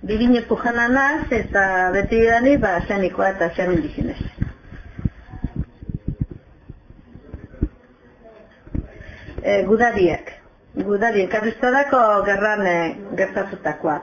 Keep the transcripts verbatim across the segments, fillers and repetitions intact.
bibine pujananaz eta beti dani, ba, zenikoa eta zen indigenez. E, gudariak. Gudariak, karriztadako gerran e, gertatutakoa.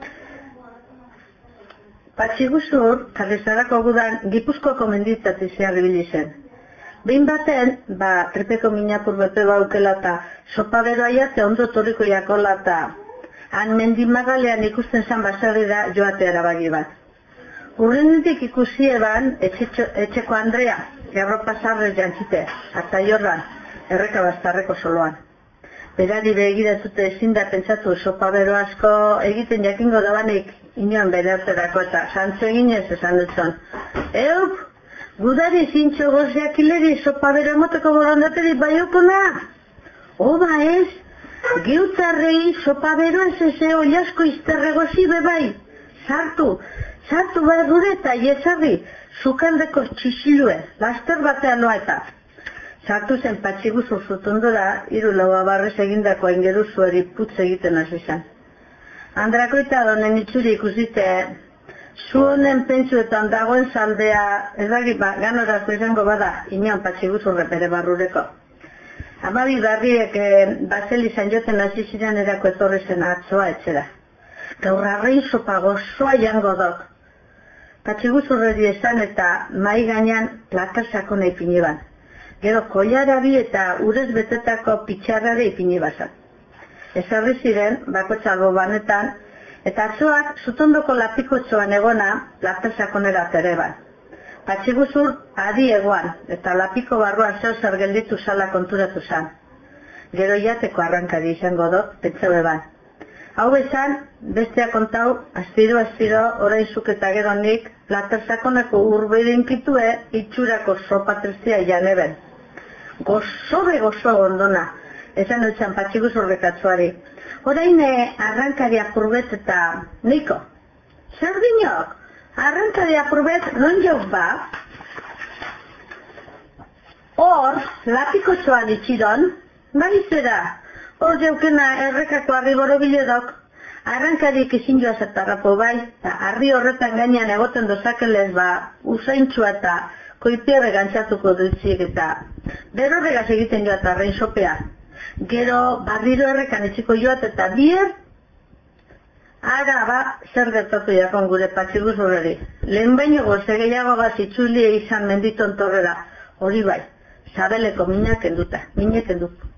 Patxiguzur, karriztadako gudan, Gipuzkoako mendiztati zehar ibili zen. Behin baten, ba, trepeko minapur bepe baukela eta sopa beroa jate ondo torriko jakola eta han mendimagalean ikusten zan basarrera joatea erabaki bat. Urrenetik ikusi eban etxeko, etxeko Andrea, erropa sarrez jantzite, harta jorran, erreka bastarreko soloan. Berari begiratute ezin da pentsatu sopa bero asko egiten jakingo dabanik inoen bere harterako eta santzu eginez esan dutzen. Eup! Gudari zintxo gozeak hileri sopa bero emoteko borondateri baiokona? Oba ez, geutarrei sopa bero ez eze oliasko izterregozi bebai. Sartu, sartu behar dure eta iezarri, sukaldeko txixilue, laster batean noa eta. Sartu zen Patxiguzur zutundura, hiru lau abarrez egindako aingeru zueri putz egiten hasi zen. Andrakoita donen itxuri ikusite, zu honen pentsuetan dagoen zaldea, ez dakit, ba, ganorazko izango bada, inoan Patxiguzurre bere barrureko. Amabi barriek eh, baseli zan joten hasi ziren erako etorri zen atzoa etxera. Gaur arrein sopa gozoa jango dok. Patxiguzurreri esan eta mai gainean plata sakona ipini ban. Gero koiarabi eta urez betetako pitxarrare ipini bazan. Ezarri ziren, bako txalbo banetan, eta atzoak zutondoko lapiko txoan egona plata sakonera tereban. Patxiguzur adi egoan, eta lapiko barrua zeo zer gelditu zala konturatu zan. Gero jateko arrankari izango dut, pentsau eban. Hau esan, bestea kontau, astiro, astiro, orain zuk eta gero nik, plata sakonako urbeidin kitue, itxurako sopa trestia janeben. Gozobe gozo gondona, esan dutxan Patxiguzurrek atzoari. Orain arrankari apurbet eta niko. Zer dinok? Arrankari apurbet non jauk ba? Hor, lapiko txoan itxiron, bai zera. Hor jaukena errekako arri borobiledok. Arrankarik ezin joa zertarrapo bai, eta arri horretan gainean egoten dozakelez ba, usaintxua eta koipierre gantzatuko dutzik eta berorregaz egiten joat arrein sopea. Gero barriro errekan etxiko joat eta bier, ara ba, zer gertatu jakon gure Patxiguzurreri. Lehen baino goze gehiago gazitzulie izan menditon torrera, hori bai, sabeleko minak enduta, minek enduta.